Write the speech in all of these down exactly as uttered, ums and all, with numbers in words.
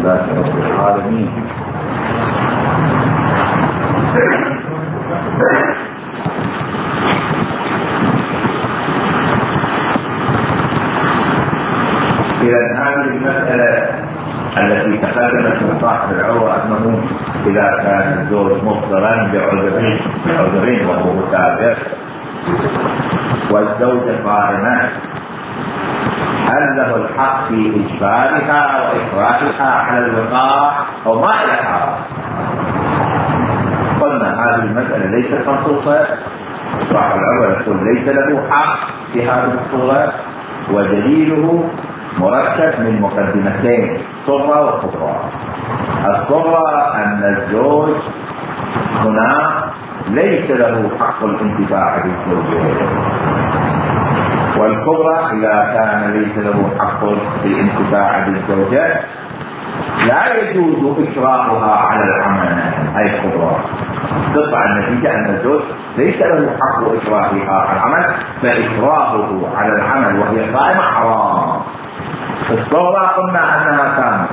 لله رب العالمين. إذا هذه المسألة التي تقدمت من صاحب العروة أنه إذا كان الزوج مفطرا بعذرين بعذرين وهو مسافر والزوجة صائمة، هل له الحق في إجبارها وإكراهها على الوقاع أو ما إلى حرام؟ قلنا هذه المسألة ليست منصوصة. صاحب العروة يقول ليس له حق في هذه الصورة، ودليله مركب من مقدمتين، صغرى وكبرى. الصغرى أن الزوج هنا ليس له حق الانتفاع بالزوجة، والكبرى إذا كان ليس له حق الانتفاع بالزوجة لا يجوز إكراهها على العمل. هذه الكبرى تطلع النتيجة أن الزوج ليس له حق إكراهها على العمل، فإكراهه على العمل وهي صائمة حرام. الصورة قلنا أنها كانت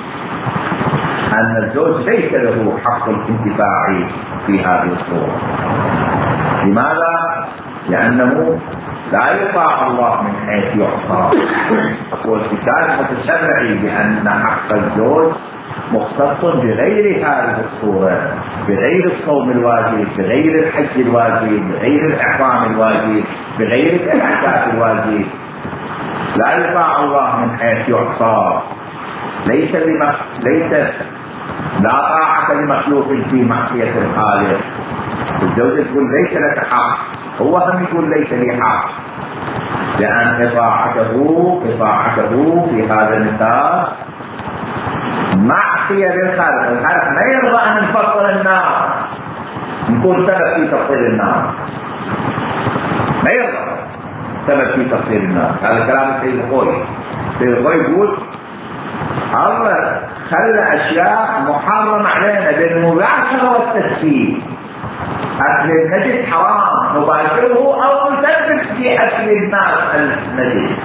أن الزوج ليس له حق الانتفاع في هذه الصورة. لماذا؟ لأنه لا يطاع الله من حيث يعصى. والكتاب متشرعي بأن حق الزوج مختص بغير هذه الصورة، بغير الصوم الواجب، بغير الحج الواجب، بغير الإحرام الواجب، بغير الاعتكاف الواجب. لا يطاع الله من حيث يعصى. ليس لمخ... ليس لا طاعة لمخلوق في معصية الخالق. الزوجة تقول ليس لك حق، هو هم يقول ليس لي حق، لأن إطاعته إطاعته في هذا المثال معصية للخالق. الخالق ما يرضى أن نفطر الناس، نكون سبب في تفطير الناس، ما يرضى سبب في تفطير الناس. هذا كلام السيد الخوي. السيد الخوي يقول الله خلى أشياء محرم علينا بالمباشرة والتسبيل. أكل النجس حرام مباشره أو مسبب في أكل الناس النجس.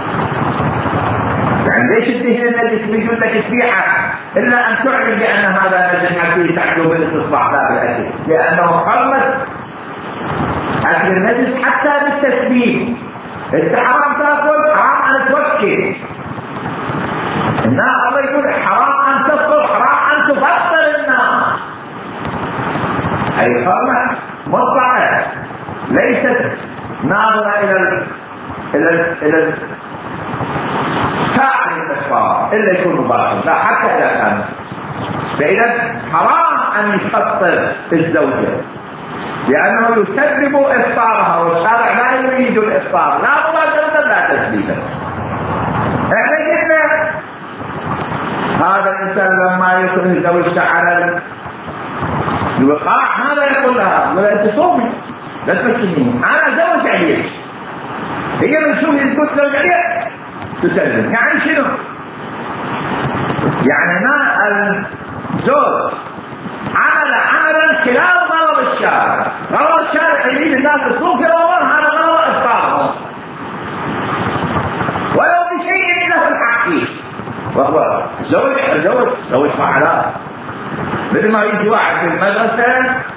يعني ليش الدهن النجس بيجوز لك تبيعه إلا أن تعلم بأن هذا نجس حتى يساعده بالاستصباح لا بالأكل، لأنه حرمت أكل النجس حتى بالتسبيل. أنت حرام تأكل، حرام أن توكل. الناس الله يقول حرام أن تفطر، حرام أن تفطر الناس. أي حرمة مطلقة ليست ناظرة إلى ال إلى ال إلى ساعة الكفار إلا يكون مباشر، لا حتى إذا كان. فإذا حرام أن يفطر الزوجة لأنه يسبب إفطارها، والشارع لا يريد الإفطار لا مباشرة لا تسبيلا. احنا قلنا هذا الإنسان لما يكون زوجته على الوقاع هذا يقول لها ولا تصومي لا تمكنيني، أنا زوج عليك. هي من شو يقول زوج عليك تسلم. يعني شنو؟ يعني ما الزوج عمل عملا خلال غرض الشارع. غرض الشارع يريد الناس تصوم في رمضان، هذا غرض إفطارهم ولو بشيء له الحق فيه، وهو زوج زوج زوج فعلات. مثل ما يجي واحد في المدرسة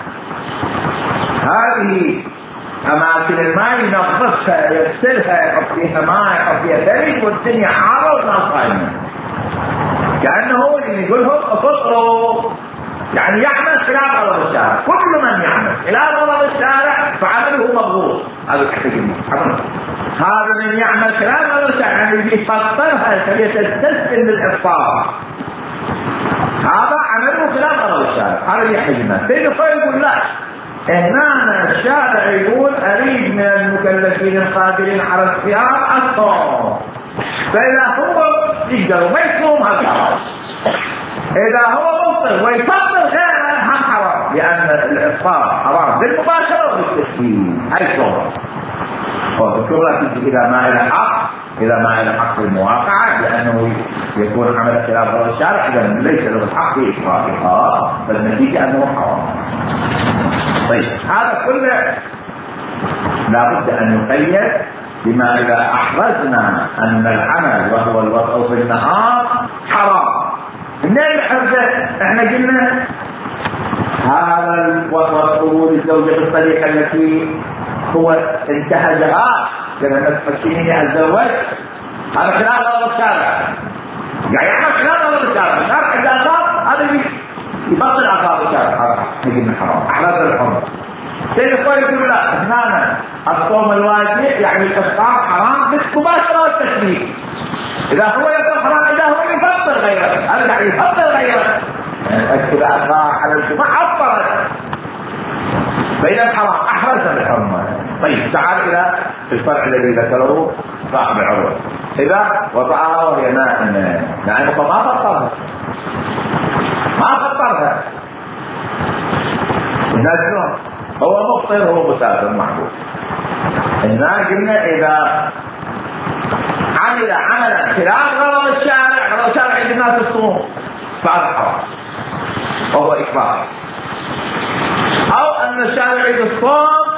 هذه أماكن الماء ينظفها يغسلها يحط فيها ماء يحط فيها ثلج والدنيا حارة والناس صايمة، كأنه اللي يقولهم افطروا. يعني يعمل خلال غرض الشارع. كل من يعمل خلال غرض الشارع فعمله مضبوط. هذا الحكي هذا من يعمل خلال غرض الشارع يعني يفطرها فليتستسلم للإفطار، هذا عمله خلال غرض الشارع. هذا يحجمه. سيد الخوي يقول لا، هنا الشارع يقول أريد من المكلفين القادرين على الصيام الصوم، فإذا هو يقدر ما يصوم هذا حرام، إذا هو مفطر ويفطر غيره هم حرام، لأن الإفطار حرام بالمباشرة وبالتسليم. هاي صورة. والكبرى تجي إذا ما إلى حق، إذا ما إلى حق المواقعة، لأنه يكون عمل خلاف غرض الشارع، إذا ليس له الحق في إكراهها، فالنتيجة أنه حرام. طيب هذا كله لابد أن يقيد بما إذا أحرزنا أن العمل وهو الوضع في النهار حرام، احنا قلنا هذا وقبول الزوجة بالطريقة التي هو انتهجها كما تفكريني الزواج، هذا خلاف نظر الشارع، يعني يعمل خلاف نظر الشارع، الشارع إذا أصاب هذا يبطل أصاب الشارع، هذا نجد من حرام أحراز الحرم. سيد الخوي يقول لا هنا الصوم الواجب يعني الإفطار حرام بالمباشرة والتشريك، إذا هو يفطر حرام إذا هو يفطر غيره، هذا يعني يفطر غيره، أكل أخاه على الجمعة أفطرت بين الحرام أحرز الحرمة. طيب تعال إلى الفرع الذي ذكره صاحب العروة، إذا وضعها وهي نائمة نائمة ما فطرها ما فطرها الناس هو مفطر هو مسافر محبوب. الناس قلنا إذا عمل عملا خلاف غرض الشارع، غرض الشارع عند الناس الصوم فهذا حرام وهو إكراه، أو أن الشارع عند الصوم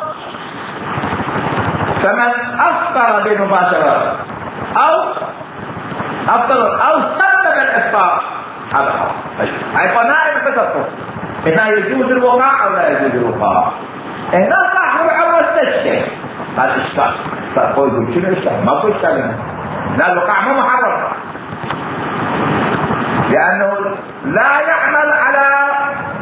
فمن أفطر بمباشرة أو أفطر أو سبب الإفطار هذا حرام. طيب هاي قناعة بتفطر هنا يجوز الوقاع أو لا يجوز الوقاع. هنا صاحب العروة استشكل هذا إشكال، فأقول شنو الإشكال؟ ما في إشكال هنا، لا الوقاع مو محرم لأنه لا يعمل على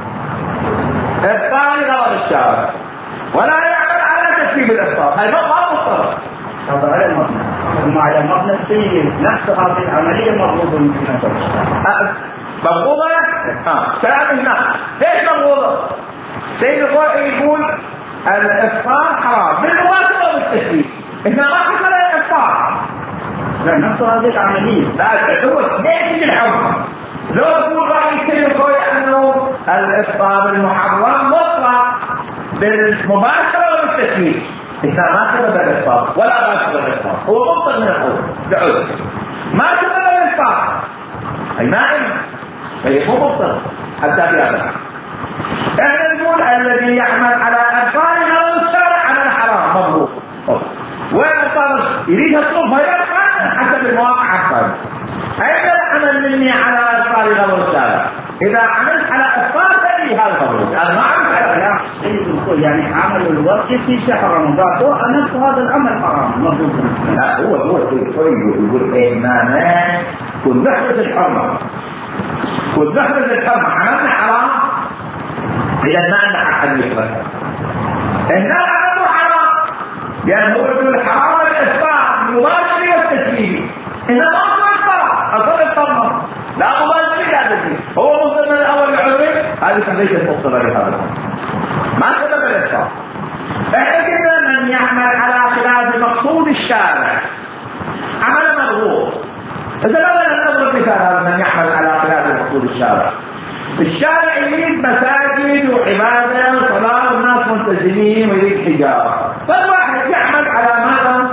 إبطال غرض الشارع ولا يعمل على تسبيب الإفطار، هاي ما مضطر. هذا على المبنى وما على المبنى السيء نفس هذه العملية مرغوبة من نظر الشارع. مرغوبة؟ اه كلام هنا ليش مرغوبة؟ سيد الرائي يقول الإفطار حرام بالمباشرة والتسبيب، هنا ما حصل الإفطار. لا نفس هذه العملية لا هو ليش الحرم؟ لو يقول رأي سيد الرائي أنه الإفطار المحرم مطلق بالمباشرة والتسبيب، إذا ما سبب الإفطار ولا ما سبب الإفطار هو مبطل من الأول بعود ما سبب الإفطار أي نائم فهي مو مبطل حتى في هذا. احنا نقول الذي يعمل على أبطال غرض الشارع على الحرام مضبوط، وين الطرف يريد الصوم فيبقى حسب المواقع الثانية. أين العمل مني على أبطال غرض الشارع؟ إذا عملت على أبطال فلي هذا مضبوط، أنا ما عملت على يا سيد الكل يعني عمل الواجب في شهر رمضان هو نفس هذا العمل حرام مضبوط. لا هو هو سيد الكل يقول إيمانا كن نحرز الحرمة كن نحرز الحرمة عملنا حرام إذا ما عندنا أحد يحرز إنه عمله حرام لأنه هو يقول حرام الإفطار المباشر والتسليم، إنه ما هو الإفطار أصل الطمر لا مباشر لا تسليم، هو مصدر من الأول العذر هذه ليست مصدر لهذا ما سبب الإفطار. إحنا كده من يعمل على خلاف مقصود الشارع عمل مرغوب. إذا لا نضرب مثال هذا من يعمل على خلاف مقصود الشارع، الشارع يريد مساجد وعبادة وصلاة والناس ملتزمين ويريد حجاب، فالواحد يعمل على ماذا؟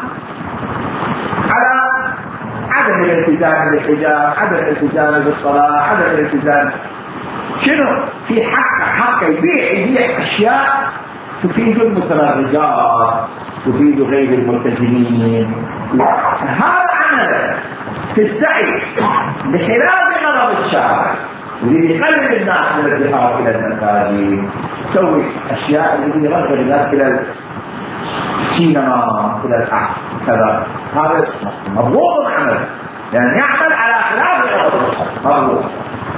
على عدم الالتزام بالحجاب، عدم الالتزام بالصلاة، عدم الالتزام شنو؟ في حق حق يبيع يبيع أشياء تفيد المتبرجات تفيد غير الملتزمين، هذا عمل في السعي بخلاف غرض الشارع يريد يقلل الناس من الذهاب الى المساجد، تسوي اشياء اللي يرغب الناس الى السينما الى الأحد كذا، هذا مضبوط عمل يعني يعمل على خلاف غرض الشارع مضبوط.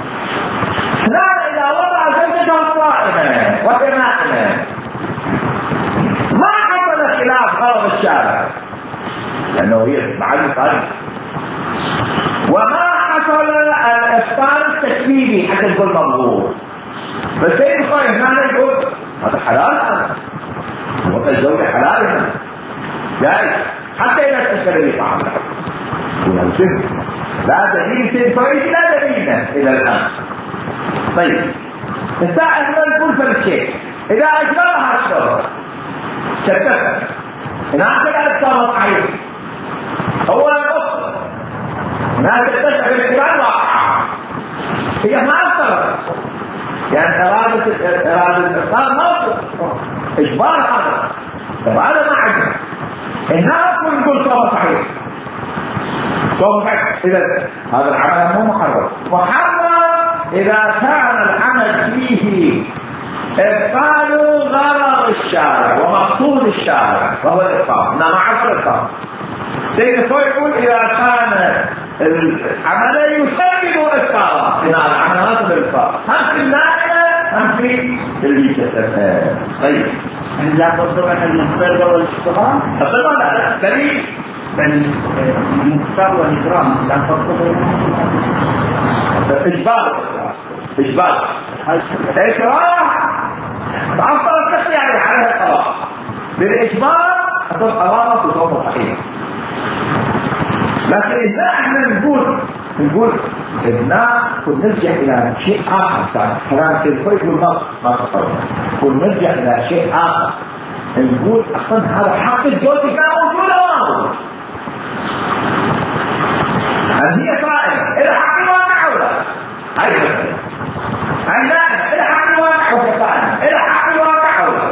لا اذا وضع زوجته صائمه وهي نائمه ما حصل خلاف غرض الشارع لانه هي معلم صحيح، وما حصل الافطار التسبيبي حتى تقول مضبوط، بس هي الخير هنا يقول هذا حلال، هذا وقت الزوجة حلال هنا جائز حتى إذا استشكل لي صعب لا دليل سيد فريد لا دليل إلى الآن. طيب الساعة احنا نقول فالشيء إذا أجبرها الشرط شكتها هنا أكد صار صحيح هو الأخر هنا تتشعر الإجبار واقعة هي ما أكثر يعني إرادة إرادة الإفطار ما إجبار هذا هذا ما عجب هنا أكون نقول صار صحيح إذا هذا العمل مو محرم. محرم إذا كان العمل إبطال غرض الشارع ومقصود الشارع وهو الإبطال. إنما عصر الإبطال سيد الخوي يقول إذا كان العمل يسبب إبطالا، إن العمل نصب الإبطال هم في النائمة هم في البيتة. طيب لا تصدق أن المختار والاشتغال أصدق لا دليل المختار والإجرام لا تصدق إجبار إجبار إكراه أفضل التقي يعني على القرار بالإجبار أصل قرارك وصوت صحيح. لكن إذا احنا نقول نقول إذا كنا نرجع إلى شيء آخر صار كلام سيد الخوي يقول ما ما تقرر كنا نرجع إلى شيء آخر نقول أصلا هذا حق الزوج كان موجود ولا موجود؟ هل هي قائمة إلى حق الواقع ولا؟ هاي مسألة. عندنا إلى حق الواقع وقائمة إلى حق الواقع ولا؟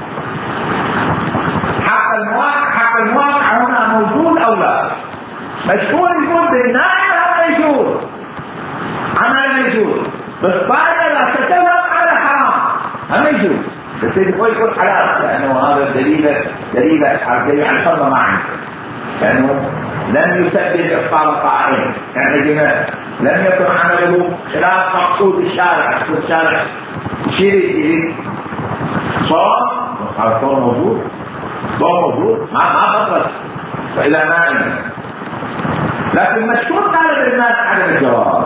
حق الواقع حق الواقع هنا موجود أو لا؟ مشهور يقول بالنائم هذا يجوز عمل يجوز بالصائمة لا تتفق على حرام هم يجوز بس يقول يقول حلال لأنه هذا دليل دليل دليل على الفضل ما عنده لأنه لم يسبب إفطار صائم يعني جماعة لم يكن عمله خلاف مقصود الشارع والشارع يشير إليه صوم هذا صوم موجود صوم موجود ما ما بطلت فإلى نائم لكن مشهور طالب الناس عدم الجواز.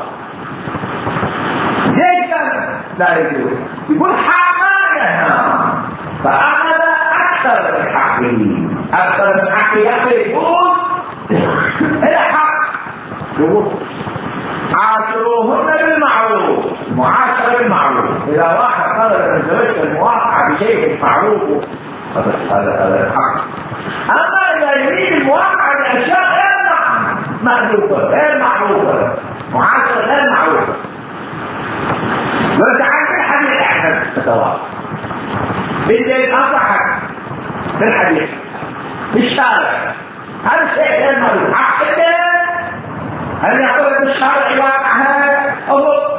ليش لا يجوز؟ يقول حرامية فأخذ أكثر من حقه أكثر من حقه يقول إلى حق يقول عاشروهن بالمعروف معاشرة بالمعروف. إذا واحد قرر أن زوجته المواقعة بشيء معروف هذا هذا الحق. أما إذا يريد المواقعة بأشياء غير معروفة غير معروفة معاشرة غير معروفة وتعالى الحديث أحسن تتواصل بالليل أضحك في الحديث في الشارع هذا الشيء غير معروف حق الليل هل يقول في الشارع واقعها أو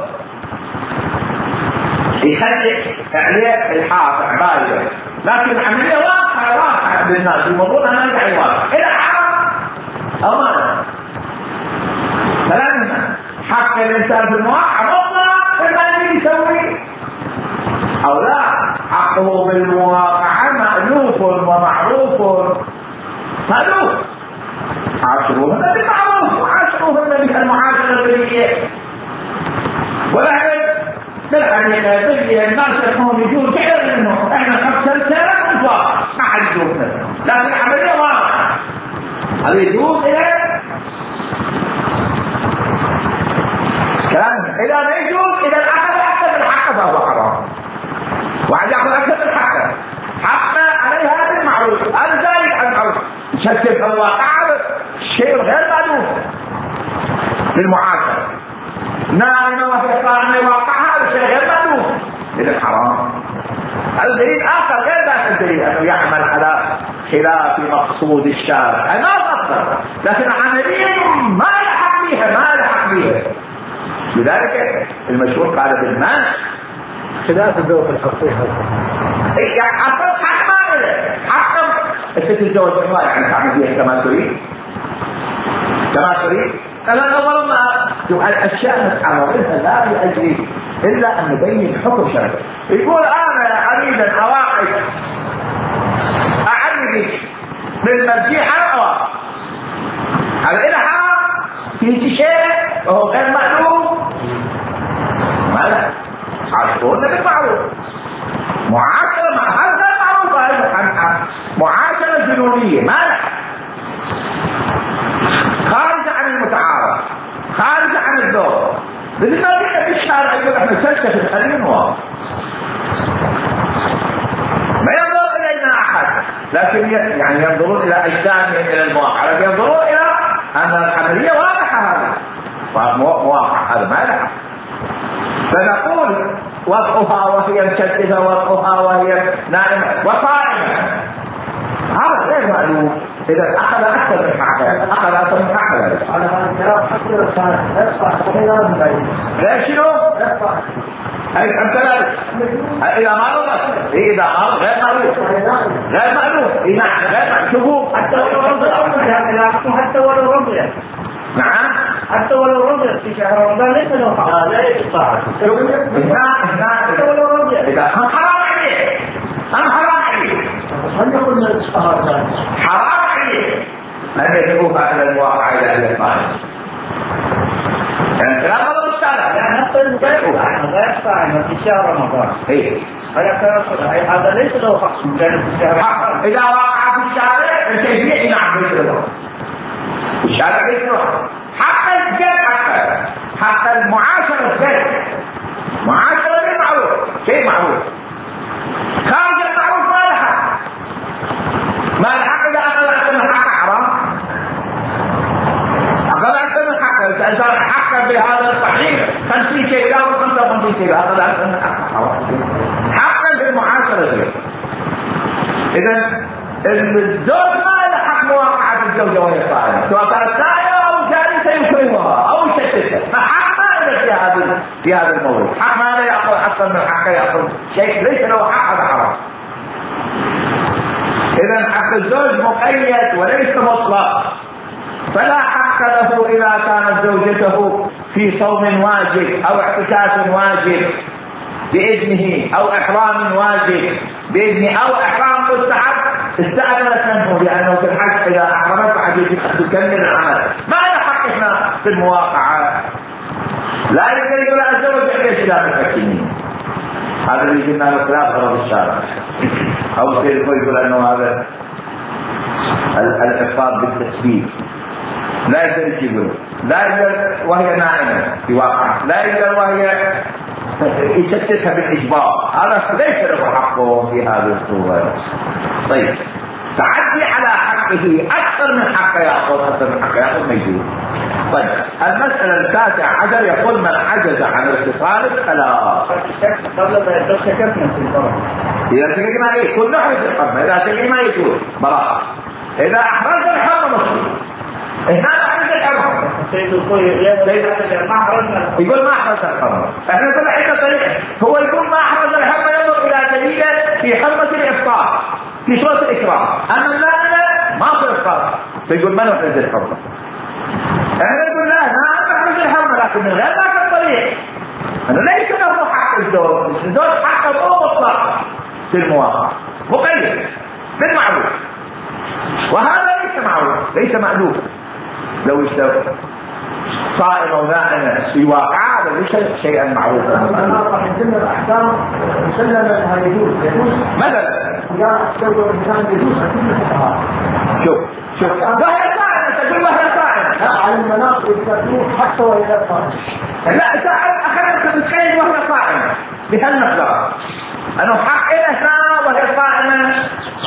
يخلي تعليق الحاط عباية لكن عملية واقعة واقعة بالناس يمرون أنا أرجع الواقع إلى حرام أمانة. فلما حق الإنسان في المواقع مطلق فما يسوي أو لا حقه بالمواقعة مألوف ومعروف مألوف. عاشروهن بالمعروف وعاشروهن بالمعاشرة البريئة ولكن بالحقيقة باللي الناس يكونوا يجون كثير منهم احنا خمسة سنة مطلق ما حد يشوفنا لكن عملية واقعة هذا يجوز إليه كلام إذا ما يجوز إذا الأخذ أكثر من حقه فهو حرام وعد يأخذ أكثر من حقه حقنا عليها بالمعروف هذا زايد عن المعروف شكل في الواقع هذا شيء غير معلوم للمعاشرة نائمة وهي صائمة واقع هذا شيء غير معلوم للحرام. هذا دليل آخر غير ذاك الدليل أنه يعمل على خلاف مقصود الشارع ما أفضل لكن عمليا ما يلحق بها ما يلحق بها. لذلك المشهور قال بالماء خلاف الذوق الحقيقي يعني حصل حق ما له حق الست الزوج ما يعني تعمل فيها كما تريد كما تريد. أنا أول ما الأشياء نتعرضها لا لأجل إلا أن نبين حكم شرعي. يقول أنا أريد أن أواقف أعلمك بالمرجيحة أواقف هذا إلى حق في شيء وهو غير معلوم ماذا؟ عاشروهن بالمعروف معاشرة مع هذا غير معروف معاشرة جنونية ماذا؟ خارج عن المتعارف خارج عن الذوق. لذلك الشارع يقول احنا سلسة في الخليل واضح ما ينظر الينا احد لكن يعني ينظرون الى اجسامهم الى المواقع لكن ينظرون الى ان العملية واضحة هذا مواقع هذا ما لها. فنقول وضعها وهي مشددة وضعها وهي نائمة وصائمة هذا غير معلوم إذا أخذ أكثر من حقه، أخذ أكثر من حقه. على هذا الكلام حتى لو كان يصح غير مبين. لا شنو؟ يصح. أي أمثال إذا مرض إذا مرض غير معروف غير معروف إذا غير شوفوا حتى ولو رضي حتى ولو رضي نعم حتى ولو رضي في شهر رمضان ليس له حق. لا يستطاع. حتى ولو رضي إذا هم حرام عليه هم حرام عليه هل يكون من الصحابة حرام عليه أن يتوب على الواقع إلى أهل الصالح. يعني كلام الله الشارع يعني حتى غير صائم في شهر رمضان. إيه هذا ليس له حق في شهر رمضان. إذا وقع في الشارع الكيفية نعم ليس له الشارع ليس له حتى الجد حتى حتى المعاشرة الجد معاشرة غير معروف شيء معروف خارج المعروف ما له حق ما له حق إذا أخذ أكثر من حق حرام أخذ أكثر من حق إذا حق بهذا التحريم خمسين كيلو أو خمسة وخمسين كيلو أخذ أكثر من حق حرام حقا في المعاشرة غير. إذا الزوج ما له حق مواقعة الزوجة وهي صائمة سواء كانت نائمة أو جالسة يكرهها أو يشتتها فحق ما له في هذا في هذا الموضوع حق ما له يأخذ أكثر من حقه يأخذ شيء ليس له حق هذا حرام. إذا حق الزوج مقيد وليس مطلق فلا حق له إذا كانت زوجته في صوم واجب أو اعتكاف واجب بإذنه أو إحرام واجب بإذنه أو إحرام مستحب استأذنت منه لأنه في الحج إذا أحرمت عجيب تكمل العمل ما له حق إحنا في المواقعة لا يمكن أن أتزوج ليش لا مفكرين هذا اللي قلنا له خلاف غرض الشارع أو سيد يقول أنه هذا الإفطار بالتسبيح لا يقدر يقول لا يقدر وهي نائمة في واقع لا يقدر وهي يشتتها بالإجبار هذا ليس له حقه في هذه الصورة. طيب تعدي على حقه أكثر من حقه يأخذ أكثر من حقه يأخذ ما يجوز. طيب المسألة التاسعة عشر يقول من عجز عن الاتصال خلاص قبل ما يدرس شككنا في الفرق إذا شككنا إيه كل نحن في الحرمة إذا شككنا يجوز براءة إذا أحرز الحرمة مصير هنا أحرز الحرمة سيد الخوي سيد ما أحرزنا يقول ما أحرز الحرمة احنا كل حين طريق هو يقول ما أحرز الحرمة ينظر إلى دليل في حرمة الإفطار في صورة الإكرام أما لا ما في إفطار فيقول ما نحرز الحرمة احنا نقول لا ما نحرز الحرمة لكن من غير ذاك الطريق أنه ليس له حق الزوج الزوج حقه مو مطلق في المواقع مقيد بالمعروف وهذا ليس معروف ليس مألوف لو اشتغل صائم او نائم في واقع هذا ليس شيئا معروفا. راح يسلم الاحكام يسلم انها يجوز يجوز مثلا اذا استوجب الانسان يجوز اكيد الفقهاء. شوف شوف وهي صائمه تقول وهي صائمه لا على المناطق تكون حتى وهي صائمه لا ساعات اخذت تتخيل وهي صائمه بهالمقدار انه حق لها وهي صائمه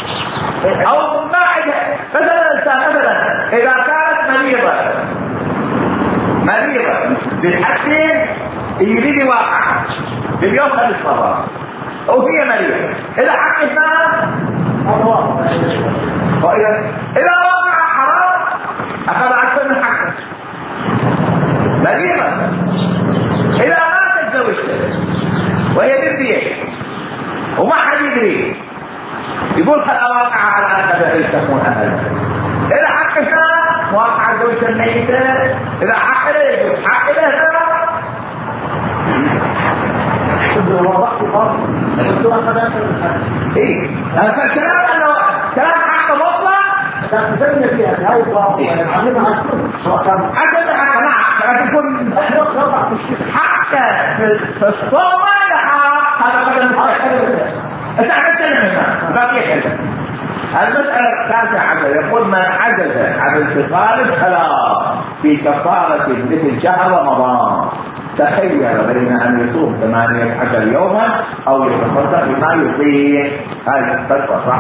او ما مثلا مثلا اذا كانت مريضه مريضه بالحدين يريد واقع باليوم خلال الصلاه وهي مريضه اذا حقها واذا اذا وقع حرام اخذ اكثر من حقه مريضه اذا ما تتزوجت وهي بالبيت وما حد يدري يقول خل أواقع على أنها تكون أهلا إذا حقها واقع زوجة الميتة إذا حقها يجب حق لها إيه فالكلام أنه كلام حق مطلق تسمي فيها في هاي الضابط علمها الكل سواء كان حتى حق نعم يكون حق في الصوم لحق هذا قدر مستحيل انت عملتنا منها باقي كذا. المسألة التاسعة عشر يقول من عجز عن اتصال الخلاص في كفارة مثل شهر رمضان تخير بين أن يصوم ثمانية عشر يوما أو يتصدق بما يطيق هذه الفتوى صح.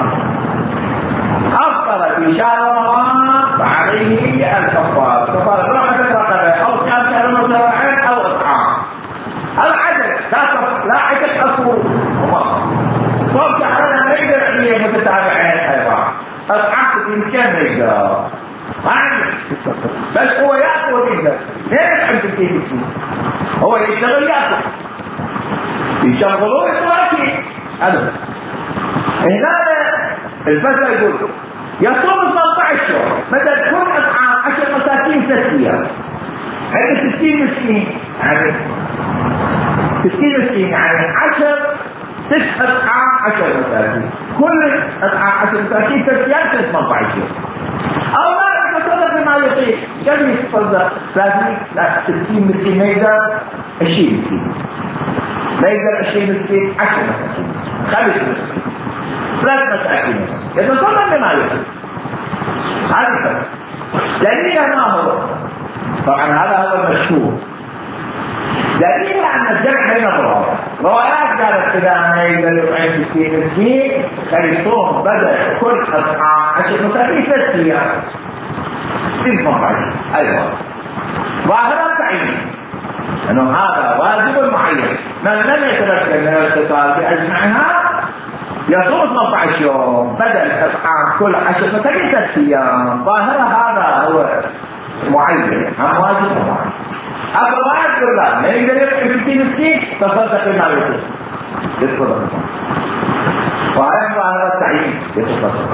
أفطر في شهر رمضان فعليه الكفارة كفارة رحمة الرقبة أو صيام شهر متابعين أو إطعام. العجز لا عجز أصول صوم شهرنا ما يقدر عليه متتابعين أيضا. أطعمت ستين مسكين ما يقدر ما عنده، بس هو ياكل ويقدر. ليه يطعم ستين مسكين؟ هو يشتغل ياكل، يشغلوه يتواكي هذا. هنا الفترة يقول يصوم ثمانية عشر يوم، بدل كل اطعام عشر مساكين ثلاث ايام، هذا ستين مسكين يعني ستين مسكين يعني عشر ست اطعام عشر مساكين، كل اطعام عشر مساكين ثلاث ايام ثمانية عشر يوم. او ما يتصدق بما يطيق، قبل يتصدق ثلاثين لا ستين مسكين ما يقدر عشرين مسكين، ما يقدر عشرين مسكين عشر مساكين، خمس مسكين، ثلاث مساكين يتصدق بما يطيق. هذا الفرق. دليل ما هو؟ طبعا هذا هو المشهور. دليل أن الجمع بين الروايات، روايات قالت إذا ما يقدر يطعم ستين مسكين فيصوم بدل كل أطعام عشر مساكين ثلاث أيام. ست مقاييس أيضا. ظاهرة تعيين أنه هذا واجب معين، من لم يتمكن من الاتصال بأجمعها يصوم ثمانية عشر يوم بدل اطعام كل عشر مساكين ثلاث ايام. ظاهره هذا هو معين، هم واجب معين. اما واحد يقول لا ما يقدر يطعم ستين مسكين تصدق بما يطيق يتصدق، وهي ظاهره التعيين يتصدق.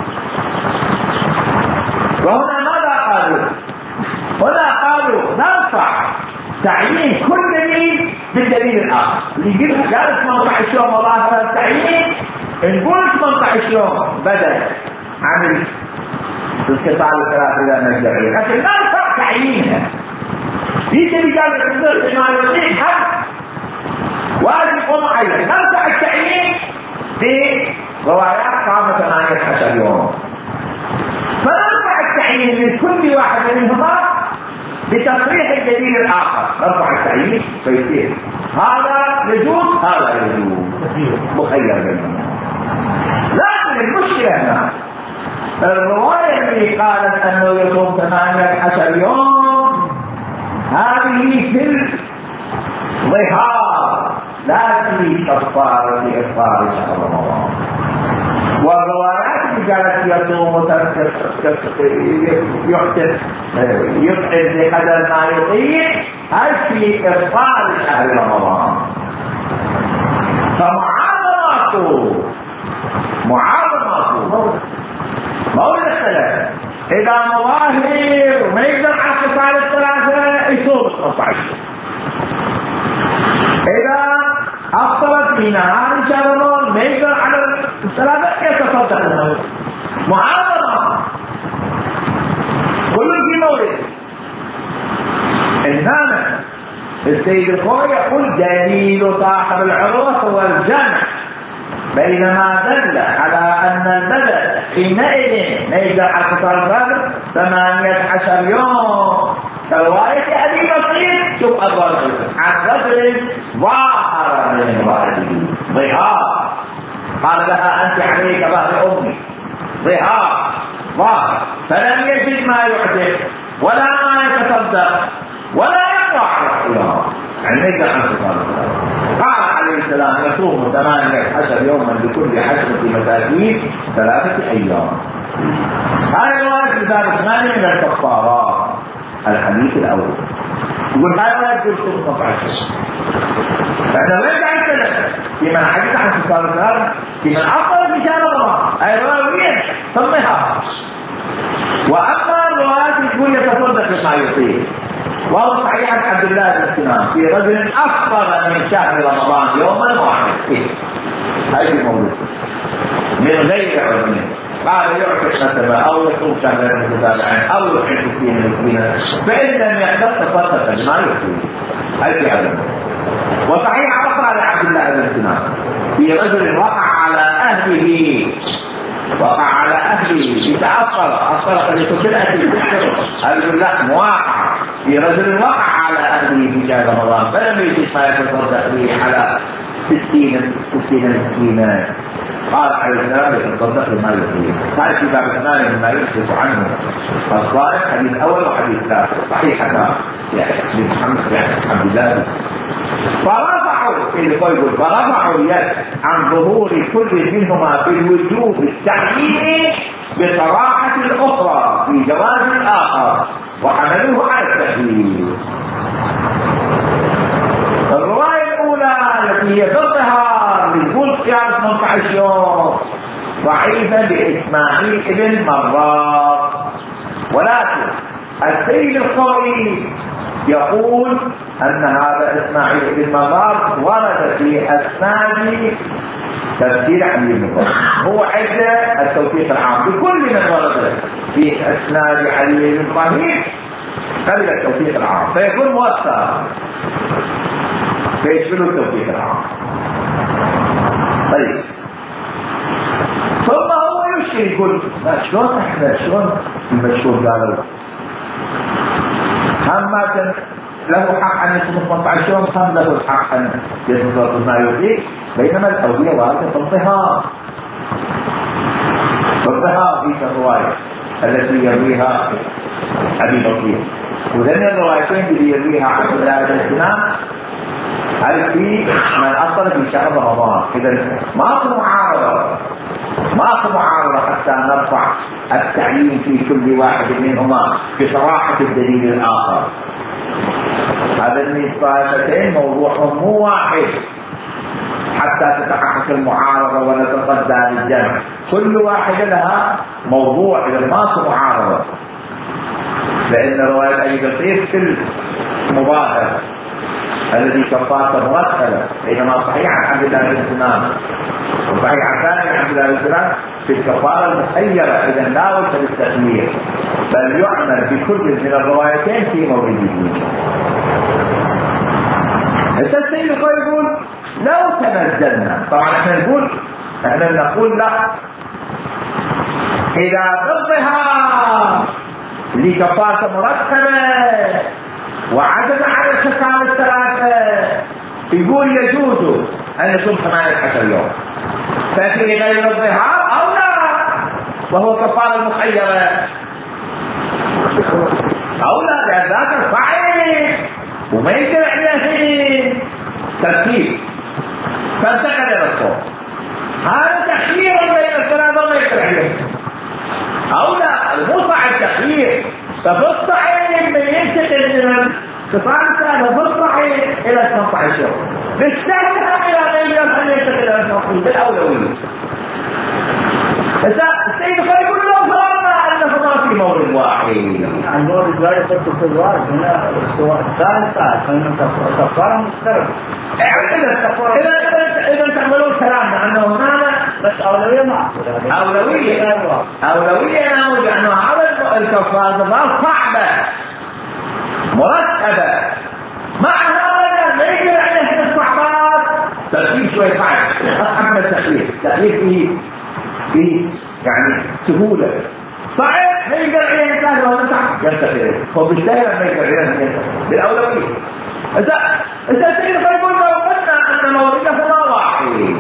وهنا ماذا قالوا؟ هنا قالوا نرفع تعيين كل دليل بالدليل الاخر. اللي قلت قال ثمانية عشر يوم ظاهره التعيين، نقول ثمانية عشر يوم بدل عن القطاع الثلاث الى الجمعيه، لكن نرفع تعيينها. في اللي قال الحضور ما يطيق حق واجب ومعين، نرفع التعيين في روايات صام ثمانية عشر يوم، فنرفع التعيين من كل واحد منهما بتصريح الدليل الاخر. نرفع التعيين فيصير هذا يجوز هذا يجوز مخير بينهما. لكن المشكلة هنا الرواية اللي قالت أنه يصوم ثمانية عشر يوم هذه في الظهار لا في كفارة إفطار شهر رمضان. والروايات اللي قالت يصوم يحدث يطعم بقدر ما يطيق هذه في إفطار شهر رمضان. فمعارضته معارضته مولد الثلاثة إذا مظاهر وما يقدر على خصال الثلاثة يصوم ثمانية عشر. إذا أفطرت في نهار شهر رمضان ما يقدر على الثلاثة يتصدق المولد. معارضة كل في مولد. إنما السيد الخوي يقول دليل صاحب العروة هو الجمع، بينما دل على أن البدل حينئذ ما يقدر على اتصال البدل ثمانية عشر يوم. رواية أبي بصير شوف أبواب عن رجل ظاهر من امرأته ظهار، قال لها أنت عليك ظهر أمي، ظهار ظاهر، فلم يجد ما يعتق ولا ما يتصدق ولا يقرأ على الصيام، يعني ما يقدر على اتصال البدل. قال عليه السلام يصوم ثمانية عشر يوما لكل عشرة مساكين ثلاثة أيام. هذا الرواية كتاب الثاني من الكفارات. الحديث الأول يقول هذا لا يجوز ثمانية عشر، فإذا وين عن ثلاثة في من حديث عن كفار الثلاثة في من أفضل في شهر رمضان أي رواية ثمها. وأما الرواية تقول يتصدق بما يطيق، وهو صحيح عن عبد الله بن سنان في رجل أفطر من شهر رمضان يوما واحدا. هذه الموضوع من غير عذر، قال يعتق نسبه أو يصوم شهرين متتابعين أو يطعم ستين مسكينا، فإن لم يقدر تصدق بما يطيق. هذه عذر. وصحيح أخرى لعبد الله بن سنان في رجل وقع على أهله، وقع على أهله يتأثر أثر لتبرئة الفكر هذا اللحم واقع في رجل وقع على أهله في شهر رمضان فلم يجد ما يتصدق به على ستين ستين مسكينا. قال عليه السلام يتصدق بما يطيق. هذا في باب الثاني مما يكشف عنه الصائم حديث أول وحديث ثالث صحيحة يعني محمد يعني عبد الله. فرفعوا سيد يقول فرفعوا اليد عن ظهور كل منهما بالوجوب التعيين بصراحة الرواية الأخرى في جواز الآخر وحملوه على التحليل. الرواية الأولى التي هي ضدها بتقول صيام ثمانية عشر يوم ضعيفة لإسماعيل ابن مرار، ولكن السيد الخوئي يقول أن هذا إسماعيل ابن مرار ورد في أسناد تفسير علي بن إبراهيم، هو عند التوثيق العام بكل من ورد في أسناد علي بن إبراهيم قبل التوثيق العام فيكون موثق فيشمل التوثيق العام. طيب ثم هو يشكي يقول شلون احنا شلون المشهور قالوا هم ما له حق ان يصوم ثمانية عشر يوم، هم له الحق ان يتصرف ما يريد، بينما الاوليه واردة في الضهار والضهار في الروايه التي يرويها ابي بصير، وذن الروايتين اللي يرويها عبد الله بن سنان هل في من أصل في شهر رمضان. إذا ما في معارضة ما في معارضة حتى نرفع التعيين في كل واحد منهما بصراحة الدليل الآخر. هذين الطائفتين موضوعهم مو واحد حتى تتحقق المعارضة ونتصدى للجمع، كل واحدة لها موضوع. إذا ما في معارضة لأن رواية أبي بصير في المظاهر الذي كفارته مرتبة، بينما صحيح عن عبد الله بن سنان وصحيح عن ثاني عن عبد الله بن سنان في الكفارة المخيرة، إذا لا وجه للتخيير بل يعمل بكل من الروايتين في موردهما. السيد الخوئي يقول لو تنزلنا، طبعا احنا نقول احنا نقول لا، إذا ضدها لكفارة مرتبة وعدد على الخصال الثلاثة يقول يجوز أن يصوم ثمانية عشر يوم، ففي غير الظهار أو لا وهو كفارة مخيرة أو لا، لأن ذاك صحيح وما يمكن عليه ترتيب فانتقل إلى الصوم، هذا تخيير بين الثلاثة وما يمكن عليه أو لا، مو صحيح تخيير. ففي الصحيح من ينتقل من خصال الثلاثة في الصحيح إلى ثمانية عشر يوم، بالسهل إلى غير أن ينتقل إلى ثمانية عشر بالأولوية. السيد الخوئي يقول لهم فرضنا أنه ما في مورد واحد. المورد لا يخص في الواحد هنا سواء الساعة ساعة فإن كفارة مشتركة. إذا إذا تعملون كلامنا أنه هنا بس أولوية معه. أولوية أولوية نقول أنه هذا الكفارة صعبة مرتبة، مع هذا ما يقدر عليه الصعبات ترتيب شوي صعب، أصعب من التخيير. التخيير فيه فيه يعني سهولة، صحيح ما يقدر عليه الثاني وهو صعب ينتخير، هو بالسهل ما يقدر عليه بالأولوية. إذا إذا السيد يقول لو قلنا أن موردهما واحد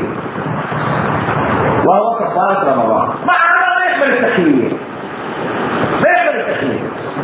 وهو كفارة رمضان، مع هذا ما يقبل التخيير ما يقبل التخيير.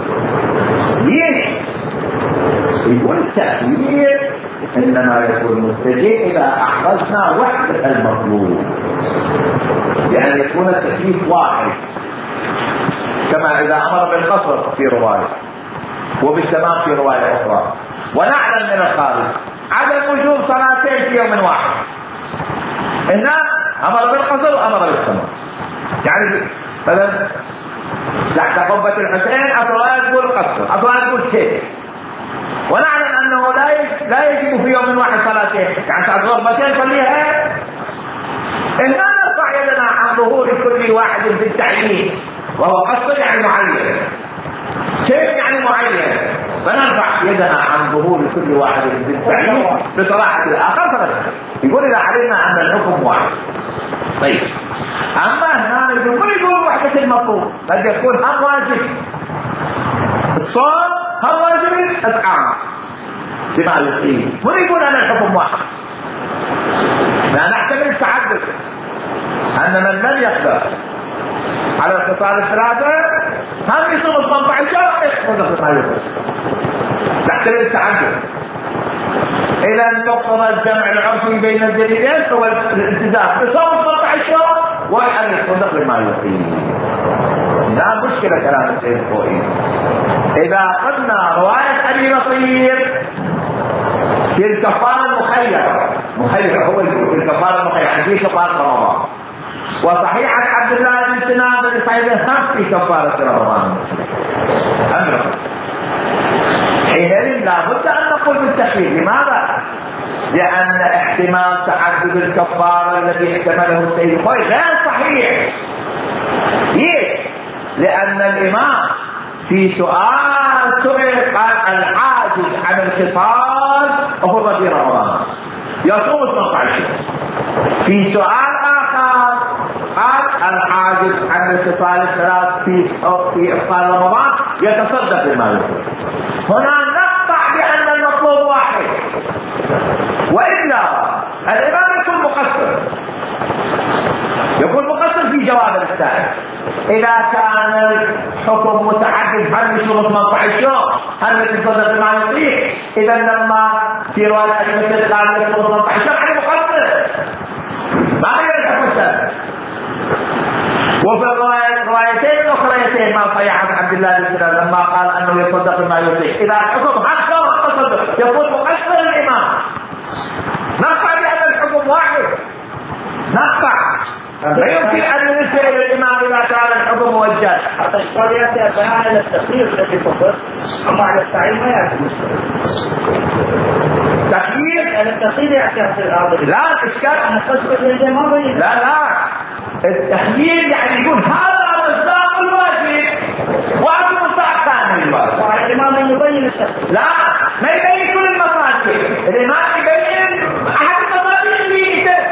ليش؟ يقول التخيير إنما يكون متجه إذا أحرزنا وحدة المطلوب، يعني يكون التكليف واحد، كما إذا أمر بالقصر في رواية وبالتمام في رواية أخرى، ونعلم من الخارج عدم وجوب صلاتين في يوم واحد، هنا أمر بالقصر وأمر بالتمام. يعني مثلا تحت قبة الحسين أطلال تقول قصر، أطلال تقول شيء، ونعلم أنه لا لا يجب في يوم واحد صلاتين، يعني ساعة ضربتين صليها. هنا نرفع يدنا عن ظهور كل واحد في التعيين، وهو قصر يعني معين، شيء يعني معين، فنرفع يدنا عن ظهور كل واحد في التعيين بصراحة الآخر فنرفع. يقول إذا علمنا أن الحكم واحد. طيب أما هنا يقول يقول وحدة المطلوب قد يكون هم واجب الصوم هم واجب الإطعام بما يقيم، ويقول أن الحكم واحد. لا نحتمل التعدد أن من لم يقدر على الخصال الثلاثة هم يصوم ثمانية عشر ويصوم ما يقدر، نحتمل التعدد. إذا انتقض الجمع العرفي بين الدليلين هو الالتزام بصوم ثمانية عشر وأن يصدق بما يقيم. لا مشكلة كلام السيد الخوئي. إذا قلنا رواية أبي بصير في الكفارة المخيرة، مخيرة هو يقول الكفارة المخيرة في كفارة رمضان، وصحيحة عبد الله بن سنان بن سعيد هم في كفارة رمضان. أمر حينئذ لابد أن نقول بالتخيير. لماذا؟ لأن احتمال تعدد الكفارة الذي احتمله السيد الخوئي غير صحيح. ليش؟ لأن الإمام في سؤال سئل قال العاجز عن الخصال هو في رمضان يصوم اثني عشر. في سؤال آخر قال العاجز عن الخصال الثلاث في في إفطار رمضان يتصدق بما يفطر. هنا نقطع بأن المطلوب واحد، وإلا الإمام يكون مقصر، يكون مقصر في جواب السائل. إذا كان الحكم متعدد هل يشوف ثمانية عشر يوم هل يتصدق بما يطيق، إذا لما في رواية المسجد قال يشوف ثمانية عشر يعني مقصر ما غير الحكم السابق. وفي الروايتين الأخريتين ما صحيح عن عبد الله بن سلام لما قال أنه يتصدق بما يطيق، إذا الحكم حتى التصدق يكون مقصر الإمام. نقطع بأن الحكم واحد، نقطع. لا يمكن أن نسأل الإمام إذا كان الحكم موجه. حتى الشرع يأتي أبناء على التخيير الذي فقط، أما على التعيين ما يأتي تخيير. التخيير يأتي في الأرض. لا إشكال أن القصة الجيدة ما بين. لا لا التخيير يعني يقول هذا مصداق الواجب وهذا مصداق ثاني الواجب. الإمام يبين التخيير. لا ما يبين كل المصادر، الإمام يبين أحد المصادر اللي يتم.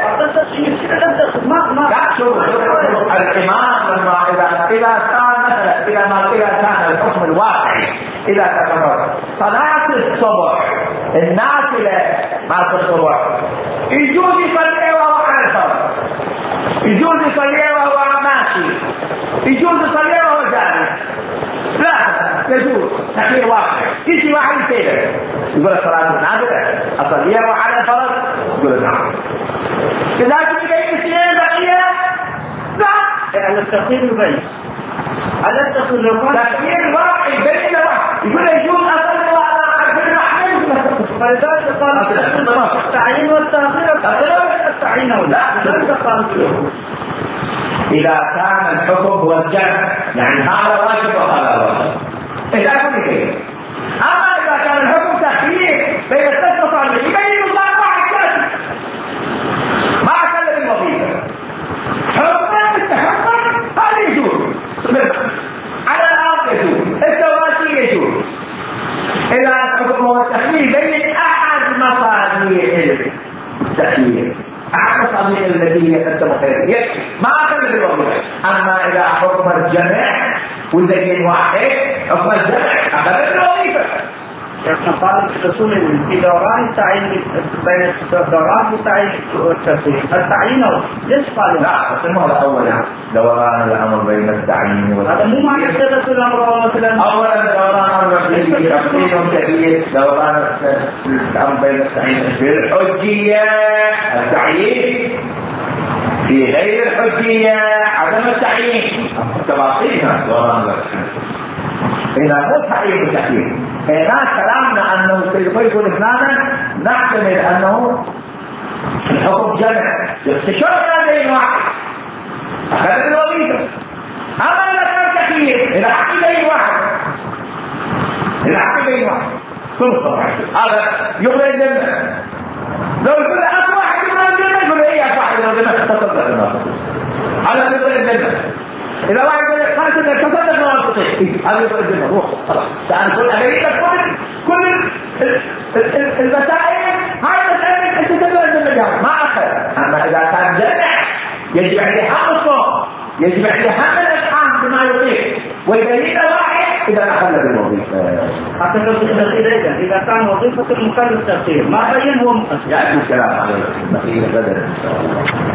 لا شوف الإمام لما إذا إذا كان مثلا إذا ما إذا كان الحكم الواقعي إذا كان صلاة الصبح النافلة مع الصبح يجوز يصلي وهو على الفرس، يجوز يصلي وهو ماشي، يجوز يصلي وهو جالس، لا يجوز تخيير واقعي. يجي واحد يسأله يقول صلاة النافلة أصليها وهو على الفرس، يقول نعم. إذا كنت بين اثنين بقية لا يعني التخيير يبين. هل التخيير يبين؟ تخيير واقعي بين واحد يقول يجوز أصلي وأنا أعرف الرحمن بس. فلذلك قال التعيين والتأخير التعيين ولا إذا كان الحكم هو الجمع يعني هذا واجب وهذا واجب إذا كان كذا. أما إذا كان الحكم تخيير بين التصل يبين الله واحد كذا ما أكل بالوظيفة حكما مستحقا هذا يجوز على الأرض يجوز التواشي يجوز. إذا الحكم هو التخيير بين أحد مصادر التخيير أحد مصادر التي يقدم خير يكفي ما أكل بالوظيفة. أما إذا حكم الجمع وزين واحد حكم الجمع أكل بالوظيفة. احنا قال الرسول في دوران التعيين بين دوران التعيين والتخيير التعيين ليش قال لا اسمه الأول دوران الأمر بين التعيين هذا مو معنى السادس الأمر مثلا. أولا دوران الرسول تفصيل كبير دوران الأمر بين التعيين في الحجية التعيين في غير الحجية عدم التعيين تفاصيلها دوران الرسول. إذا مو تعيين وتخيير هنا كلامنا أنه سيقول فلانا نحتمل أنه الحكم جمع يستشعر بين واحد أخذ الوظيفة. أما إذا كان تخيير إذا حكي بين واحد إذا حكي بين واحد سلطة هذا يبقى الجنة. لو يقول أخ واحد من الجنة يقول إيه أخ واحد من الجنة تصدق الناس هذا يبقى الجنة. إذا واحد يقول خلاص إذا تصدق الناس هذا يبقى الجنة روح خلاص. يعني كل أمريكا كل كل المسائل هاي مسائل أنت تبقى الجنة ما أخذ. أما إذا كان جمع يجب عليه حق الصوم يجب عليه حق الإطعام بما يطيق والدليل واحد إذا أخذ بالوظيفة. حتى لو تخيل إذا كان وظيفة المكلف تخيير ما بين هو مقصر. يأتي الكلام على البقية بدل إن شاء الله.